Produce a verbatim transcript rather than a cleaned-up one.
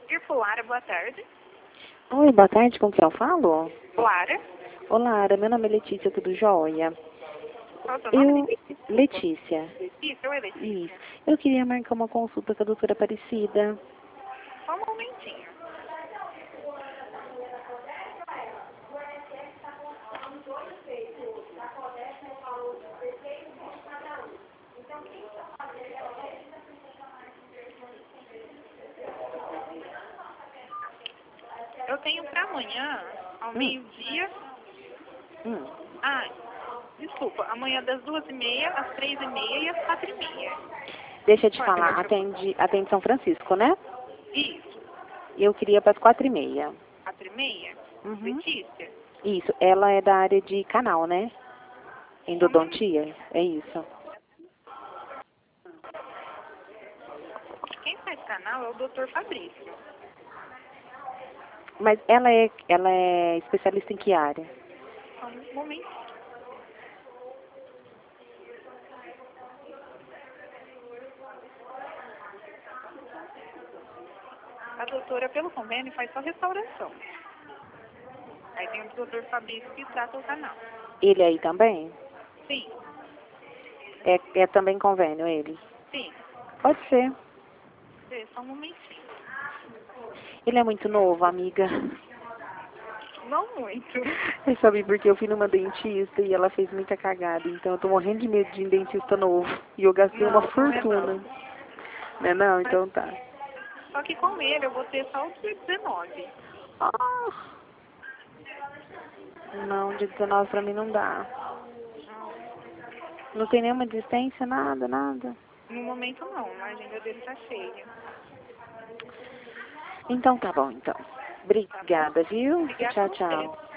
Irpo Lara, boa tarde. Oi, boa tarde, com quem eu falo? Lara. Olá, Lara, meu nome é Letícia, tudo jóia? Qual é o seu nome? Eu... Letícia. Isso, oi, Letícia. Isso. Eu queria marcar uma consulta com a doutora Aparecida. Só um momentinho. Eu tenho pra amanhã, ao Hum. meio-dia. Hum. Ah, desculpa, amanhã das duas e meia, às três e meia e às quatro e meia. Deixa eu te Pode falar, ser. atende, atende São Francisco, né? Isso, Eu queria para as quatro e meia. quatro e meia. Uhum. Letícia. Isso, ela é da área de canal, né? Endodontia, é isso. Quem faz canal é o doutor Fabrício. Mas ela é, ela é especialista em que área? Só um momentinho. A doutora, pelo convênio, faz só restauração. Aí tem o doutor Fabrício que trata o canal. Ele aí também? Sim, É, é também convênio, ele? sim. Pode ser. É, só um momentinho. Ele é muito novo, amiga. Não muito. Eu sabe porque eu fui numa dentista e ela fez muita cagada. Então eu tô morrendo de medo de um dentista novo. E eu gastei uma Não, não é fortuna. não. Não é não? Mas, Então tá. só que com ele eu vou ter só o dia dezenove. Ah, não, dia dezenove pra mim não dá. Não tem nenhuma desistência, nada, nada. No momento não, a agenda dele tá cheia. Então tá bom, então. Tá bom? Obrigada, viu? Obrigada a Tchau, você. tchau.